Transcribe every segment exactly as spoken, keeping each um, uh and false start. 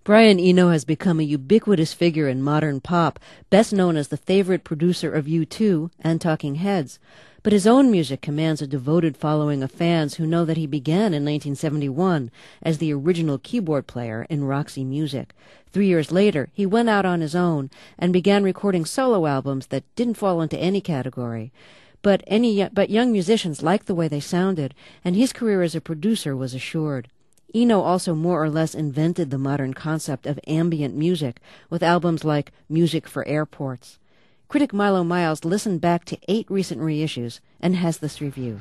Brian Eno has become a ubiquitous figure in modern pop, best known as the favorite producer of U two and Talking Heads. But his own music commands a devoted following of fans who know that he began in nineteen seventy-one as the original keyboard player in Roxy Music. Three years later, he went out on his own and began recording solo albums that didn't fall into any category. But any but young musicians liked the way they sounded, and his career as a producer was assured. Eno also more or less invented the modern concept of ambient music with albums like Music for Airports. Critic Milo Miles listened back to eight recent reissues and has this review.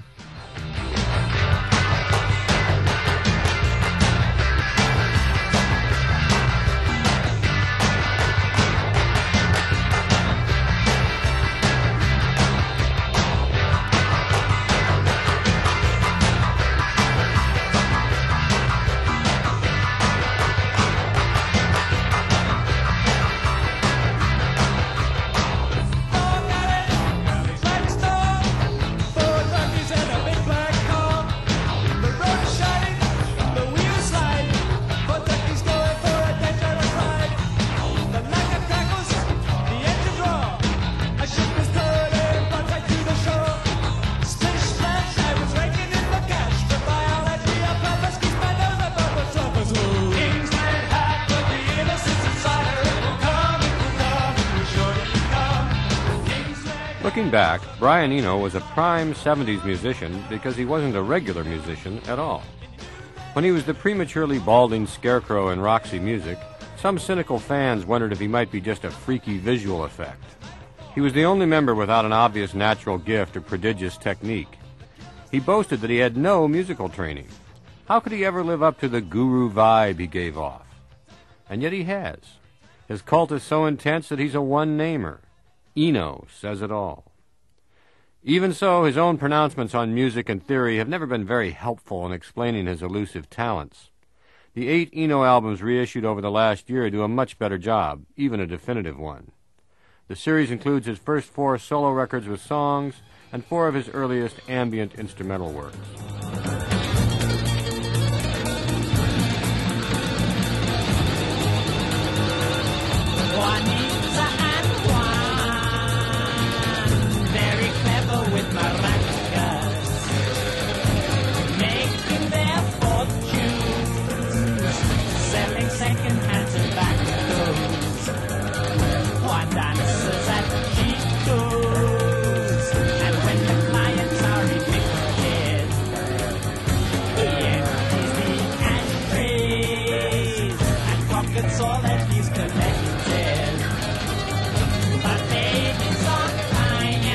Looking back, Brian Eno was a prime seventies musician because he wasn't a regular musician at all. When he was the prematurely balding scarecrow in Roxy Music, some cynical fans wondered if he might be just a freaky visual effect. He was the only member without an obvious natural gift or prodigious technique. He boasted that he had no musical training. How could he ever live up to the guru vibe he gave off? And yet he has. His cult is so intense that he's a one-namer. Eno says it all. Even so, his own pronouncements on music and theory have never been very helpful in explaining his elusive talents. The eight Eno albums reissued over the last year do a much better job, even a definitive one. The series includes his first four solo records with songs and four of his earliest ambient instrumental works. With maracas, making their fortunes, selling second-hand tobaccos. One dances at Chico's, and when the clients are evicted, he empties the ashtrays and pockets all that he's collected. But babies on fire.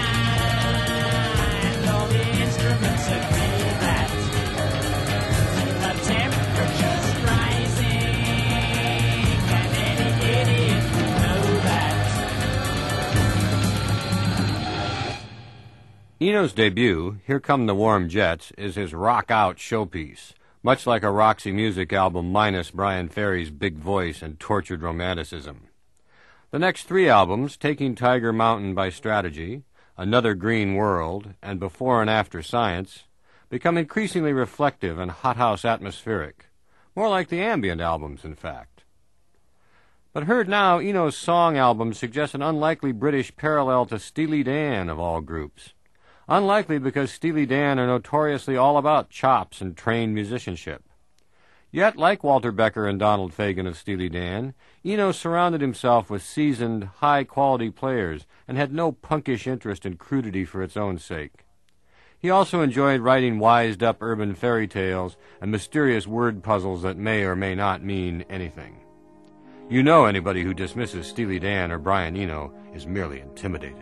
Eno's debut, Here Come the Warm Jets, is his rock-out showpiece, much like a Roxy Music album minus Brian Ferry's big voice and tortured romanticism. The next three albums, Taking Tiger Mountain by Strategy, Another Green World, and Before and After Science, become increasingly reflective and hothouse atmospheric, more like the ambient albums, in fact. But heard now, Eno's song album suggests an unlikely British parallel to Steely Dan of all groups. Unlikely because Steely Dan are notoriously all about chops and trained musicianship. Yet, like Walter Becker and Donald Fagen of Steely Dan, Eno surrounded himself with seasoned, high-quality players and had no punkish interest in crudity for its own sake. He also enjoyed writing wised-up urban fairy tales and mysterious word puzzles that may or may not mean anything. You know anybody who dismisses Steely Dan or Brian Eno is merely intimidated.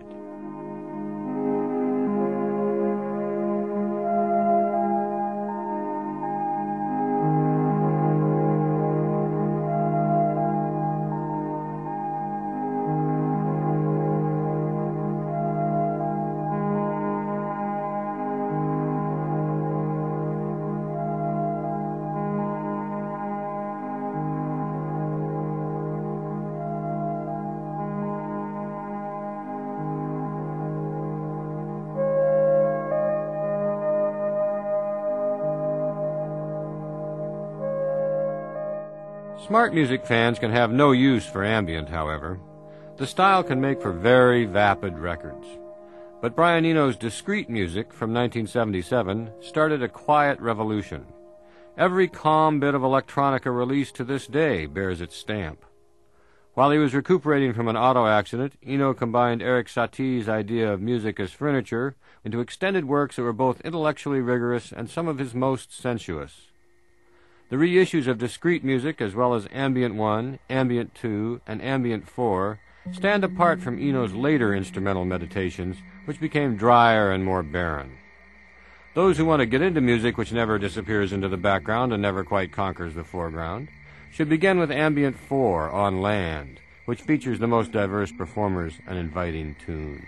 Smart music fans can have no use for ambient, however. The style can make for very vapid records. But Brian Eno's discrete music from nineteen seventy-seven started a quiet revolution. Every calm bit of electronica released to this day bears its stamp. While he was recuperating from an auto accident, Eno combined Erik Satie's idea of music as furniture into extended works that were both intellectually rigorous and some of his most sensuous. The reissues of discrete music, as well as Ambient one, Ambient two, and Ambient four, stand apart from Eno's later instrumental meditations, which became drier and more barren. Those who want to get into music which never disappears into the background and never quite conquers the foreground should begin with Ambient four, On Land, which features the most diverse performers and inviting tunes.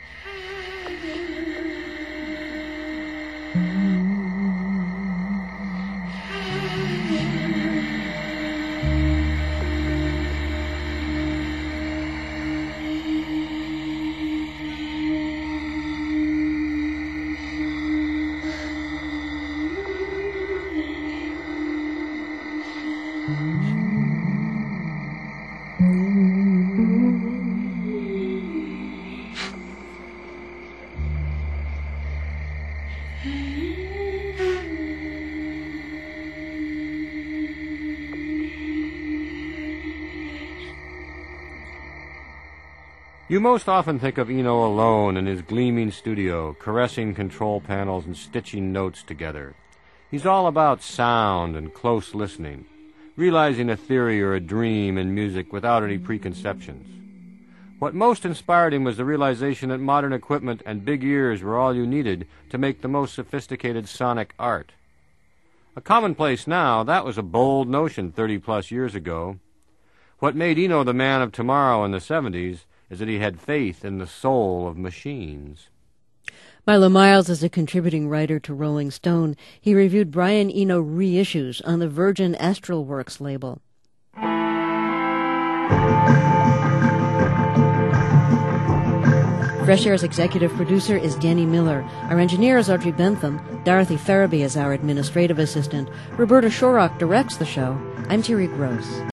You most often think of Eno alone in his gleaming studio, caressing control panels and stitching notes together. He's all about sound and close listening, realizing a theory or a dream in music without any preconceptions. What most inspired him was the realization that modern equipment and big ears were all you needed to make the most sophisticated sonic art. A commonplace now, that was a bold notion thirty-plus years ago. What made Eno the man of tomorrow in the seventies is that he had faith in the soul of machines. Milo Miles is a contributing writer to Rolling Stone. He reviewed Brian Eno reissues on the Virgin Astral Works label. Fresh Air's executive producer is Danny Miller. Our engineer is Audrey Bentham. Dorothy Farabee is our administrative assistant. Roberta Shorrock directs the show. I'm Terry Gross.